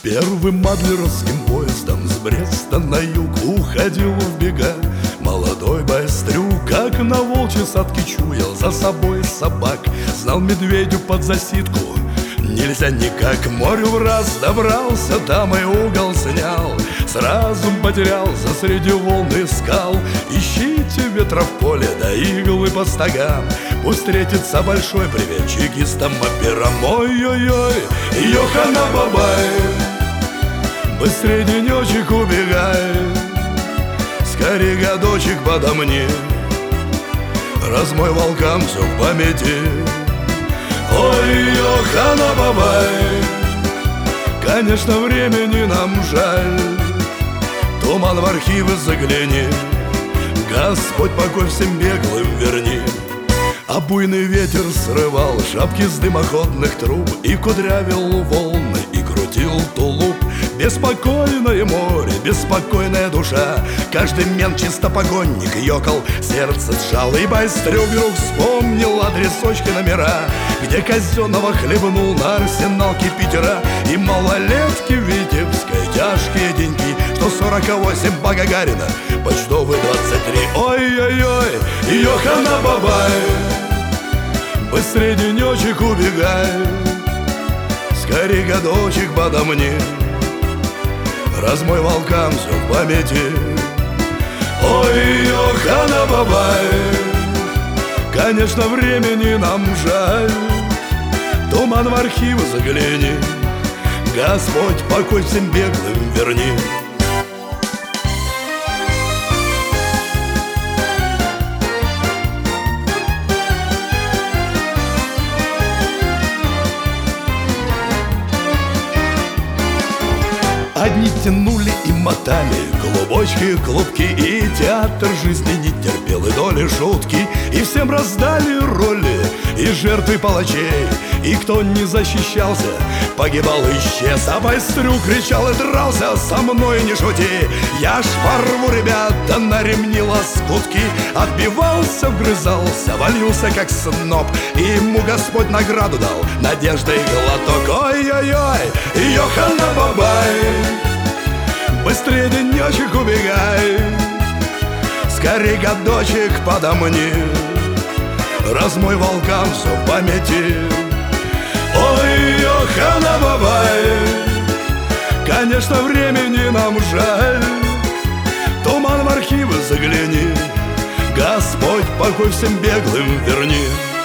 Первым адлеровским поездом с Бреста на юг уходил в бега молодой байстрюк, как на волчьей садке чуял за собой собак. Знал медведю под засидку нельзя никак, к морю в раз добрался, там и угол снял. Сразу потерял за среди волн и скал. Ищите ветра в поле, да иглы по стогам. Пусть встретится большой привет чекистам операм. Ой-ой-ой, Йохана-бабай, быстрее денечек убегай, скорей годочек подо мне, размой волкам все в памяти. Ой, Йохана-бабай, конечно, времени нам жаль. Туман в архивы загляни, Господь покой всем беглым верни. А буйный ветер срывал шапки с дымоходных труб и кудрявил волны, и крутил тулуп. Беспокойное море, беспокойная душа, каждый мент чистопогонник ёкал, сердце сжал. И байстрюк вдруг вспомнил адресочки, номера, где казенного хлебнул на арсенал кипятера. И малолетки в Витебской тяжкие деньги, 148 по Гагарина, почтовый 23. Ой-ой-ой, Йохана-бабай, быстрее денечек убегай, скорей годочек подо мне, размой волкам все в памяти. Ой, Йохана-бабай, конечно, времени нам жаль. Туман в архивы загляни, Господь покой всем беглым верни. Одни тянули и мотали клубочки, клубки, и театр жизни не терпел и доли шутки. И всем раздали роли, и жертвы палачей, и кто не защищался, погибал и исчез. А байстрюк кричал и дрался: со мной не шути, я ж порву, ребята, на ремни лоскутки. Отбивался, вгрызался, валился как сноп, и ему Господь награду дал, надежда и глоток. Ой-ой-ой, Йохана-бабай, быстрее денечек убегай, скорей годочек подо мне, размой волкам все в памяти. Ой, Йохана-бабай, конечно, времени нам жаль. Туман в архивы загляни, Господь покой всем беглым верни.